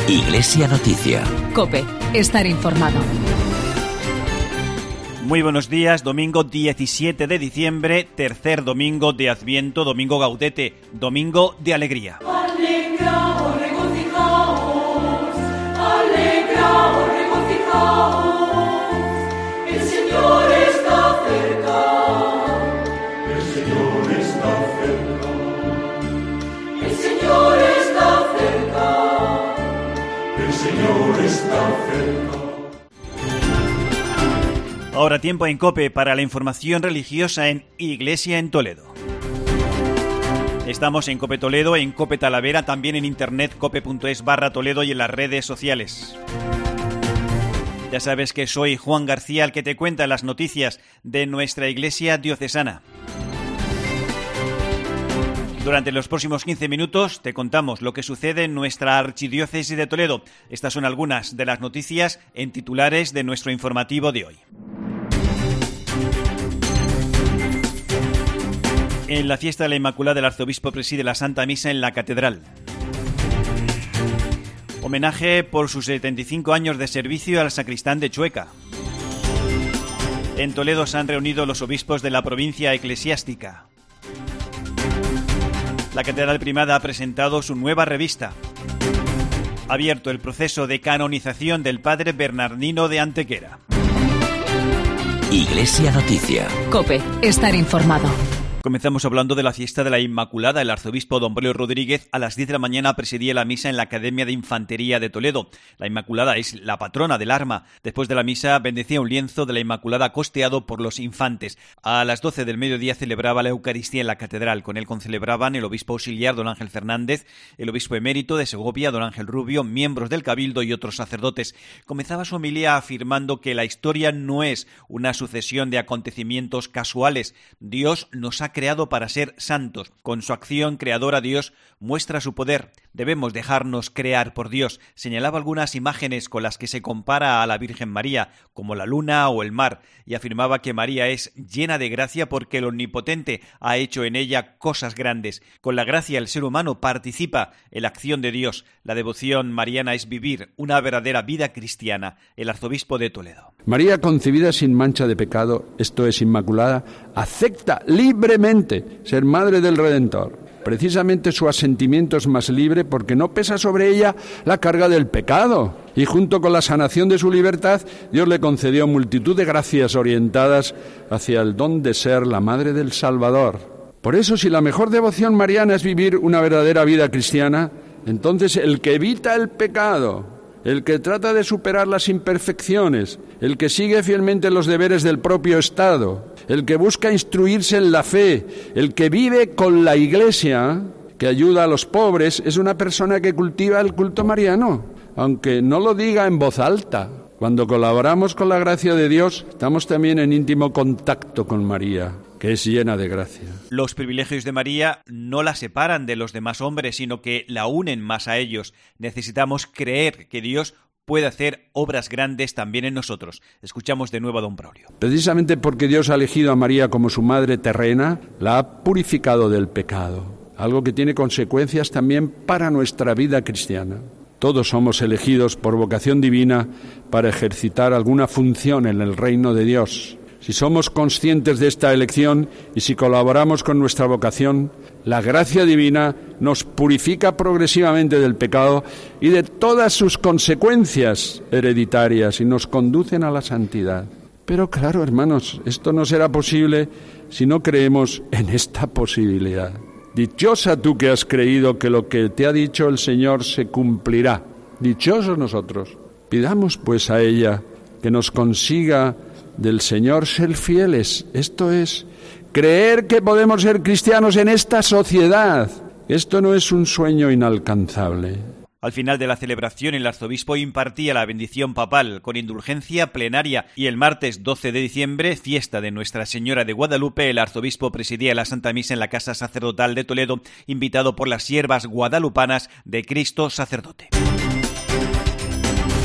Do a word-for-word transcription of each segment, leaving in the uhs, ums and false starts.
Iglesia Noticia. COPE. Estar informado. Muy buenos días, domingo diecisiete de diciembre, tercer domingo de Adviento, domingo Gaudete, domingo de alegría. Alegraos, regocijaos, alegraos, regocijaos, el Señor está cerca, el Señor está cerca, el Señor está cerca, el Señor está cerca. Ahora tiempo en COPE para la información religiosa en Iglesia en Toledo. Estamos en COPE Toledo, en COPE Talavera, también en internet cope.es barra Toledo y en las redes sociales. Ya sabes que soy Juan García, el que te cuenta las noticias de nuestra Iglesia diocesana. Durante los próximos quince minutos te contamos lo que sucede en nuestra Archidiócesis de Toledo. Estas son algunas de las noticias en titulares de nuestro informativo de hoy. En la fiesta de la Inmaculada, el arzobispo preside la Santa Misa en la Catedral. Homenaje por sus setenta y cinco años de servicio al sacristán de Chueca. En Toledo se han reunido los obispos de la provincia eclesiástica. La Catedral Primada ha presentado su nueva revista. Ha abierto el proceso de canonización del padre Bernardino de Antequera. Iglesia Noticia. COPE. Estar informado. Comenzamos hablando de la fiesta de la Inmaculada. El arzobispo don Braulio Rodríguez a las diez de la mañana presidía la misa en la Academia de Infantería de Toledo. La Inmaculada es la patrona del arma. Después de la misa bendecía un lienzo de la Inmaculada costeado por los infantes. A las doce del mediodía celebraba la Eucaristía en la catedral. Con él concelebraban el obispo auxiliar don Ángel Fernández, el obispo emérito de Segovia don Ángel Rubio, miembros del Cabildo y otros sacerdotes. Comenzaba su homilía afirmando que la historia no es una sucesión de acontecimientos casuales. Dios nos ha creado para ser santos. Con su acción creadora Dios muestra su poder. Debemos dejarnos crear por Dios. Señalaba algunas imágenes con las que se compara a la Virgen María, como la luna o el mar, y afirmaba que María es llena de gracia porque el Omnipotente ha hecho en ella cosas grandes. Con la gracia el ser humano participa en la acción de Dios. La devoción mariana es vivir una verdadera vida cristiana. El arzobispo de Toledo. María, concebida sin mancha de pecado, esto es inmaculada, acepta libremente ser madre del Redentor. Precisamente su asentimiento es más libre porque no pesa sobre ella la carga del pecado. Y junto con la sanación de su libertad, Dios le concedió multitud de gracias orientadas hacia el don de ser la madre del Salvador. Por eso, si la mejor devoción mariana es vivir una verdadera vida cristiana, entonces el que evita el pecado, el que trata de superar las imperfecciones, el que sigue fielmente los deberes del propio Estado, el que busca instruirse en la fe, el que vive con la Iglesia, que ayuda a los pobres, es una persona que cultiva el culto mariano, aunque no lo diga en voz alta. Cuando colaboramos con la gracia de Dios, estamos también en íntimo contacto con María, que es llena de gracia. Los privilegios de María no la separan de los demás hombres, sino que la unen más a ellos. Necesitamos creer que Dios puede hacer obras grandes también en nosotros. Escuchamos de nuevo a don Braulio. Precisamente porque Dios ha elegido a María como su madre terrena, la ha purificado del pecado, algo que tiene consecuencias también para nuestra vida cristiana. Todos somos elegidos por vocación divina para ejercitar alguna función en el reino de Dios. Si somos conscientes de esta elección y si colaboramos con nuestra vocación, la gracia divina nos purifica progresivamente del pecado y de todas sus consecuencias hereditarias y nos conducen a la santidad. Pero claro, hermanos, esto no será posible si no creemos en esta posibilidad. Dichosa tú que has creído que lo que te ha dicho el Señor se cumplirá. Dichosos nosotros. Pidamos pues a ella que nos consiga del Señor ser fieles, esto es, creer que podemos ser cristianos en esta sociedad. Esto no es un sueño inalcanzable. Al final de la celebración, el arzobispo impartía la bendición papal con indulgencia plenaria y el martes doce de diciembre, fiesta de Nuestra Señora de Guadalupe, el arzobispo presidía la Santa Misa en la Casa Sacerdotal de Toledo, invitado por las siervas guadalupanas de Cristo Sacerdote.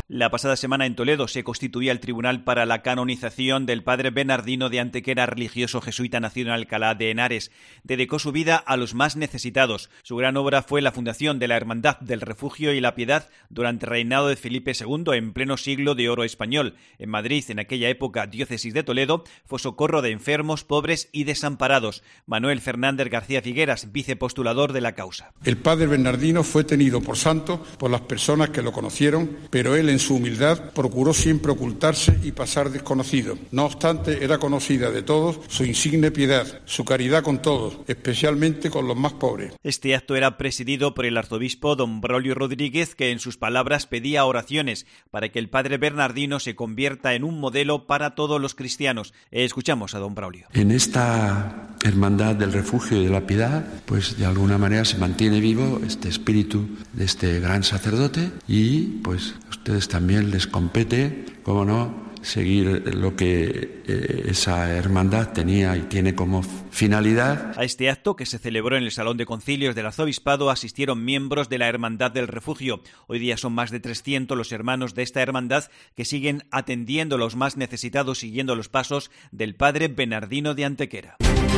La pasada semana en Toledo se constituía el tribunal para la canonización del padre Bernardino de Antequera, religioso jesuita nacido en Alcalá de Henares. Dedicó su vida a los más necesitados. Su gran obra fue la fundación de la Hermandad del Refugio y la Piedad durante el reinado de Felipe segundo, en pleno siglo de oro español. En Madrid, en aquella época diócesis de Toledo, fue socorro de enfermos, pobres y desamparados. Manuel Fernández García Figueras, vicepostulador de la causa. El padre Bernardino fue tenido por santo por las personas que lo conocieron, pero él en su humildad procuró siempre ocultarse y pasar desconocido. No obstante, era conocida de todos su insigne piedad, su caridad con todos, especialmente con los más pobres. Este acto era presidido por el arzobispo don Braulio Rodríguez, que en sus palabras pedía oraciones para que el padre Bernardino se convierta en un modelo para todos los cristianos. Escuchamos a don Braulio. En esta hermandad del refugio y de la piedad, pues de alguna manera se mantiene vivo este espíritu de este gran sacerdote y pues a ustedes también les compete, cómo no, seguir lo que eh, esa hermandad tenía y tiene como finalidad. A este acto, que se celebró en el Salón de Concilios del Arzobispado, asistieron miembros de la Hermandad del Refugio. Hoy día son más de trescientos los hermanos de esta hermandad que siguen atendiendo a los más necesitados, siguiendo los pasos del padre Bernardino de Antequera.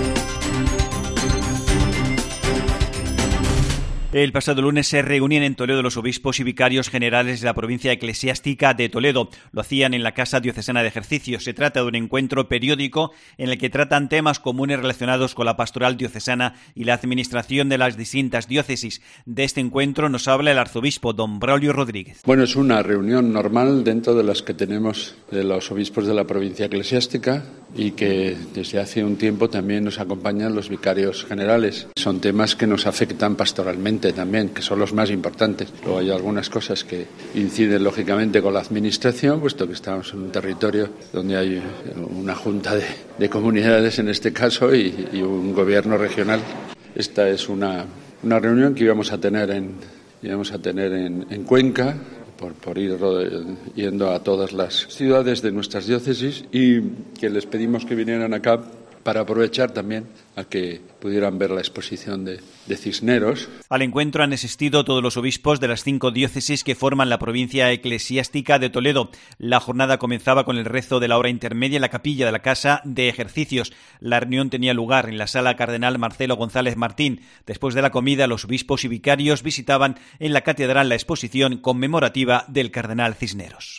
El pasado lunes se reunían en Toledo los obispos y vicarios generales de la provincia eclesiástica de Toledo. Lo hacían en la Casa Diocesana de Ejercicios. Se trata de un encuentro periódico en el que tratan temas comunes relacionados con la pastoral diocesana y la administración de las distintas diócesis. De este encuentro nos habla el arzobispo don Braulio Rodríguez. Bueno, es una reunión normal dentro de las que tenemos de los obispos de la provincia eclesiástica y que desde hace un tiempo también nos acompañan los vicarios generales. Son temas que nos afectan pastoralmente también, que son los más importantes. Luego hay algunas cosas que inciden lógicamente con la administración, puesto que estamos en un territorio donde hay una junta de, de comunidades en este caso y, y un gobierno regional. Esta es una, una reunión que íbamos a tener en, íbamos a tener en, en Cuenca, por, por ir yendo a todas las ciudades de nuestras diócesis y que les pedimos que vinieran acá para aprovechar también a que pudieran ver la exposición de, de Cisneros. Al encuentro han asistido todos los obispos de las cinco diócesis que forman la provincia eclesiástica de Toledo. La jornada comenzaba con el rezo de la hora intermedia en la capilla de la Casa de Ejercicios. La reunión tenía lugar en la sala Cardenal Marcelo González Martín. Después de la comida, los obispos y vicarios visitaban en la catedral la exposición conmemorativa del Cardenal Cisneros.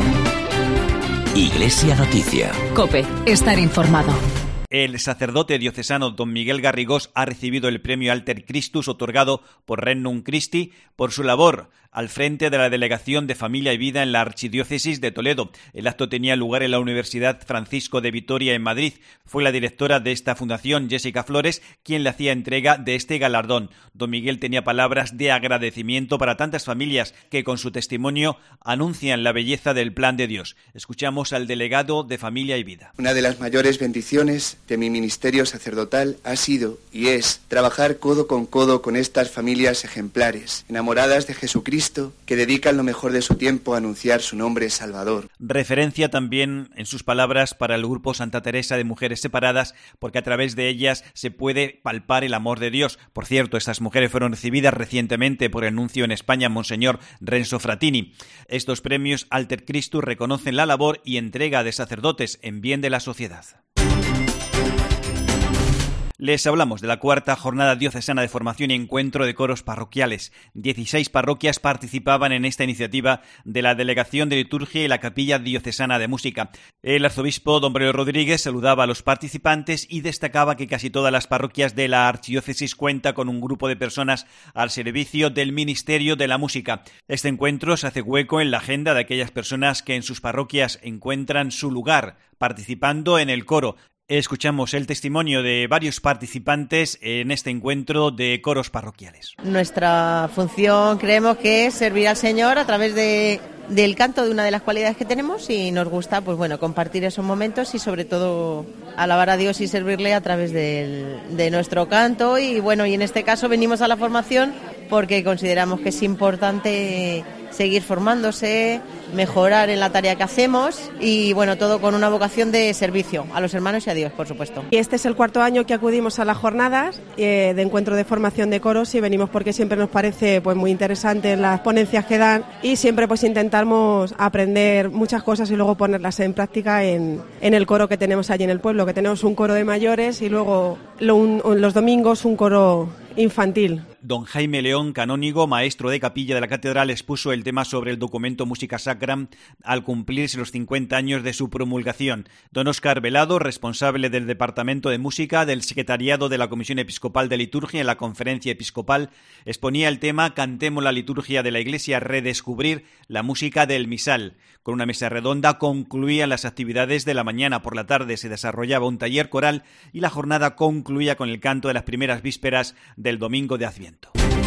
Iglesia Noticia. COPE, estar informado. El sacerdote diocesano don Miguel Garrigós ha recibido el premio Alter Christus otorgado por Regnum Christi por su labor al frente de la Delegación de Familia y Vida en la Archidiócesis de Toledo. El acto tenía lugar en la Universidad Francisco de Vitoria en Madrid. Fue la directora de esta fundación, Jessica Flores, quien le hacía entrega de este galardón. Don Miguel tenía palabras de agradecimiento para tantas familias que con su testimonio anuncian la belleza del plan de Dios. Escuchamos al delegado de Familia y Vida. Una de las mayores bendiciones de mi ministerio sacerdotal ha sido y es trabajar codo con codo con estas familias ejemplares, enamoradas de Jesucristo, que dedican lo mejor de su tiempo a anunciar su nombre Salvador. Referencia también en sus palabras para el grupo Santa Teresa de Mujeres Separadas, porque a través de ellas se puede palpar el amor de Dios. Por cierto, estas mujeres fueron recibidas recientemente por el nuncio en España, Monseñor Renzo Fratini. Estos premios Alter Christus reconocen la labor y entrega de sacerdotes en bien de la sociedad. Les hablamos de la cuarta jornada diocesana de formación y encuentro de coros parroquiales. dieciséis parroquias participaban en esta iniciativa de la Delegación de Liturgia y la Capilla Diocesana de Música. El arzobispo don Braulio Rodríguez saludaba a los participantes y destacaba que casi todas las parroquias de la archidiócesis cuenta con un grupo de personas al servicio del Ministerio de la Música. Este encuentro se hace hueco en la agenda de aquellas personas que en sus parroquias encuentran su lugar participando en el coro. Escuchamos el testimonio de varios participantes en este encuentro de coros parroquiales. Nuestra función creemos que es servir al Señor a través de, del canto, de una de las cualidades que tenemos, y nos gusta pues bueno compartir esos momentos y sobre todo alabar a Dios y servirle a través del, de nuestro canto. Y bueno, y en este caso venimos a la formación porque consideramos que es importante seguir formándose, mejorar en la tarea que hacemos y bueno, todo con una vocación de servicio a los hermanos y a Dios, por supuesto. Y este es el cuarto año que acudimos a las jornadas eh, de encuentro de formación de coros y venimos porque siempre nos parece pues muy interesante las ponencias que dan y siempre pues intentamos aprender muchas cosas y luego ponerlas en práctica en, en el coro que tenemos allí en el pueblo, que tenemos un coro de mayores y luego lo, un, los domingos un coro infantil. Don Jaime León, canónigo, maestro de capilla de la catedral, expuso el tema sobre el documento Musica Sacra al cumplirse los cincuenta años de su promulgación. Don Óscar Velado, responsable del Departamento de Música del Secretariado de la Comisión Episcopal de Liturgia en la Conferencia Episcopal, exponía el tema Cantemos la liturgia de la Iglesia, redescubrir la música del misal. Con una mesa redonda concluían las actividades de la mañana. Por la tarde se desarrollaba un taller coral y la jornada concluía con el canto de las primeras vísperas del domingo de Adviento.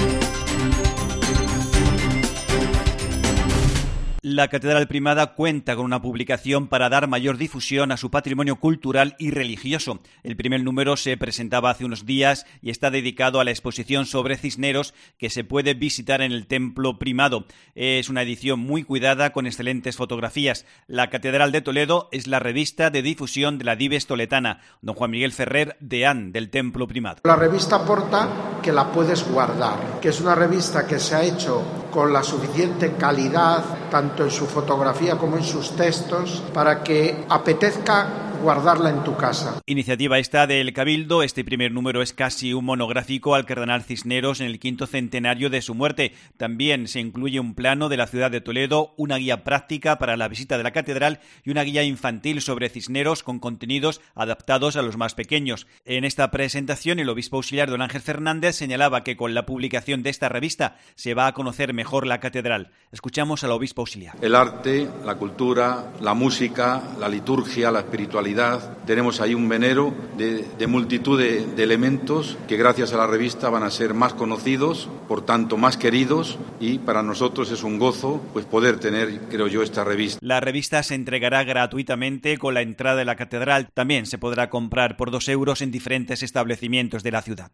La Catedral Primada cuenta con una publicación para dar mayor difusión a su patrimonio cultural y religioso. El primer número se presentaba hace unos días y está dedicado a la exposición sobre Cisneros que se puede visitar en el Templo Primado. Es una edición muy cuidada con excelentes fotografías. La Catedral de Toledo es la revista de difusión de la Dives toletana. Don Juan Miguel Ferrer, deán del Templo Primado. La revista aporta que la puedes guardar, que es una revista que se ha hecho con la suficiente calidad, tanto en su fotografía como en sus textos, para que apetezca guardarla en tu casa. Iniciativa esta del Cabildo. Este primer número es casi un monográfico al cardenal Cisneros en el quinto centenario de su muerte. También se incluye un plano de la ciudad de Toledo, una guía práctica para la visita de la catedral y una guía infantil sobre Cisneros con contenidos adaptados a los más pequeños. En esta presentación, el obispo auxiliar don Ángel Fernández señalaba que con la publicación de esta revista se va a conocer mejor la catedral. Escuchamos al obispo auxiliar. El arte, la cultura, la música, la liturgia, la espiritualidad. Tenemos ahí un venero de, de multitud de, de elementos que gracias a la revista van a ser más conocidos, por tanto más queridos, y para nosotros es un gozo pues poder tener, creo yo, esta revista. La revista se entregará gratuitamente con la entrada de la catedral. También se podrá comprar por dos euros en diferentes establecimientos de la ciudad.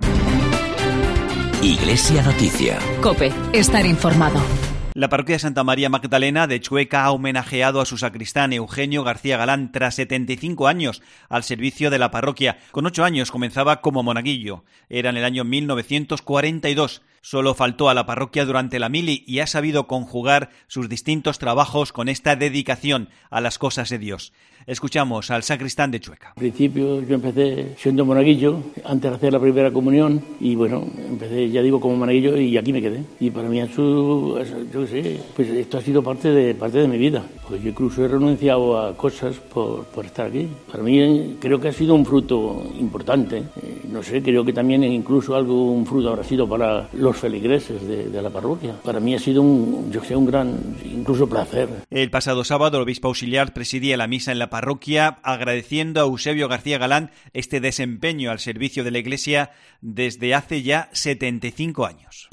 Iglesia Noticia. COPE. Estar informado. La parroquia de Santa María Magdalena de Chueca ha homenajeado a su sacristán Eugenio García Galán tras setenta y cinco años al servicio de la parroquia. Con ocho años comenzaba como monaguillo. Era en el año mil novecientos cuarenta y dos. Solo faltó a la parroquia durante la mili y ha sabido conjugar sus distintos trabajos con esta dedicación a las cosas de Dios. Escuchamos al sacristán de Chueca. Al principio yo empecé siendo monaguillo antes de hacer la primera comunión y bueno, empecé, ya digo, como monaguillo y aquí me quedé. Y para mí eso, yo qué sé, pues esto ha sido parte de parte de mi vida. Pues yo incluso he renunciado a cosas por, por estar aquí. Para mí creo que ha sido un fruto importante. Eh, no sé, creo que también incluso algo, un fruto habrá sido para los feligreses de, de la parroquia. Para mí ha sido un, yo sé, un gran, incluso placer. El pasado sábado el obispo auxiliar presidía la misa en la parroquia agradeciendo a Eusebio García Galán este desempeño al servicio de la Iglesia desde hace ya setenta y cinco años.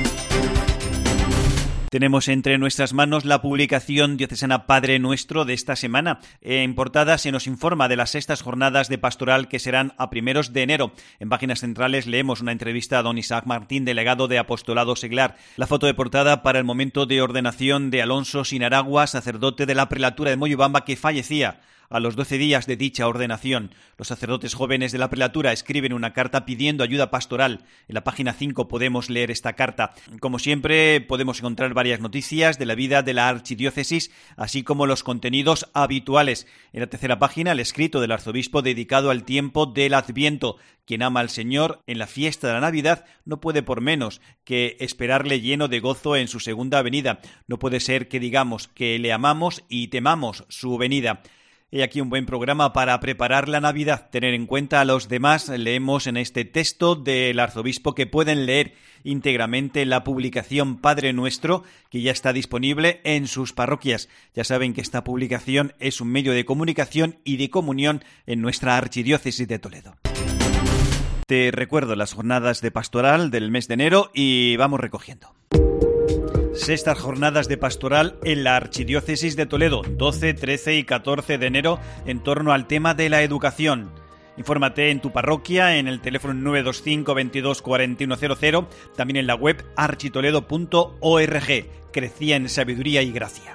Tenemos entre nuestras manos la publicación diocesana Padre Nuestro de esta semana. En portada se nos informa de las sextas jornadas de pastoral que serán a primeros de enero. En páginas centrales leemos una entrevista a don Isaac Martín, delegado de Apostolado Seglar. La foto de portada para el momento de ordenación de Alonso Sinaragua, sacerdote de la prelatura de Moyobamba, que fallecía a los doce días de dicha ordenación. Los sacerdotes jóvenes de la prelatura escriben una carta pidiendo ayuda pastoral. En la página cinco podemos leer esta carta. Como siempre, podemos encontrar varias noticias de la vida de la archidiócesis, así como los contenidos habituales. En la tercera página, el escrito del arzobispo dedicado al tiempo del Adviento. Quien ama al Señor en la fiesta de la Navidad no puede por menos que esperarle lleno de gozo en su segunda venida. No puede ser que digamos que le amamos y temamos su venida. He aquí un buen programa para preparar la Navidad. Tener en cuenta a los demás. Leemos en este texto del arzobispo que pueden leer íntegramente la publicación Padre Nuestro, que ya está disponible en sus parroquias. Ya saben que esta publicación es un medio de comunicación y de comunión en nuestra archidiócesis de Toledo. Te recuerdo las jornadas de pastoral del mes de enero y vamos recogiendo. Sextas jornadas de pastoral en la Archidiócesis de Toledo, doce, trece y catorce de enero, en torno al tema de la educación. Infórmate en tu parroquia, en el teléfono nueve dos cinco veintidós cuarenta y uno cero cero, también en la web architoledo punto org. Crecía en sabiduría y gracia.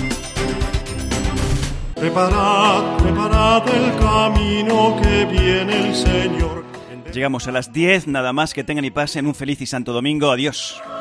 Preparad, preparad el camino que viene el Señor. Llegamos a las diez, nada más, que tengan y pasen un feliz y santo domingo. Adiós.